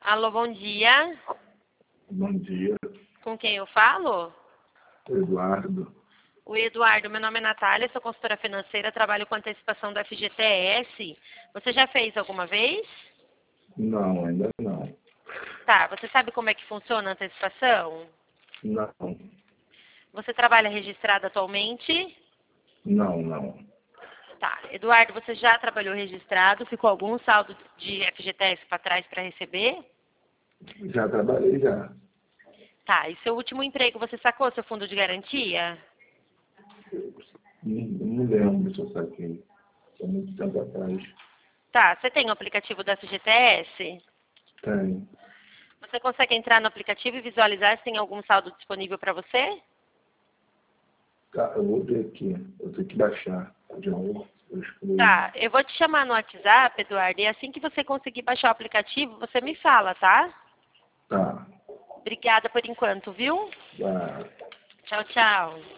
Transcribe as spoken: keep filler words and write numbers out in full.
Alô, bom dia. Bom dia, Com quem eu falo? Eduardo. O Eduardo, meu nome é Natália, sou consultora financeira, trabalho com antecipação do F G T S. Você já fez alguma vez? Não, ainda não. Tá, você sabe como é que funciona a antecipação? Não, Você trabalha registrado atualmente? não, não. Tá, Eduardo, você já trabalhou registrado? Ficou algum saldo de F G T S para trás para receber? Já trabalhei já. Tá, e seu último emprego, você sacou seu fundo de garantia? Não, não lembro se eu saquei. Há muito tempo atrás. Tá, você tem o aplicativo do F G T S? Tem. Você consegue entrar no aplicativo e visualizar se tem algum saldo disponível para você? Tá, eu vou ver aqui. Eu tenho que baixar de novo. Eu excluí. Tá, eu vou te chamar no WhatsApp, Eduardo, e assim que você conseguir baixar o aplicativo, você me fala, tá? Tá. Obrigada por enquanto, viu? Tá. Tchau, tchau.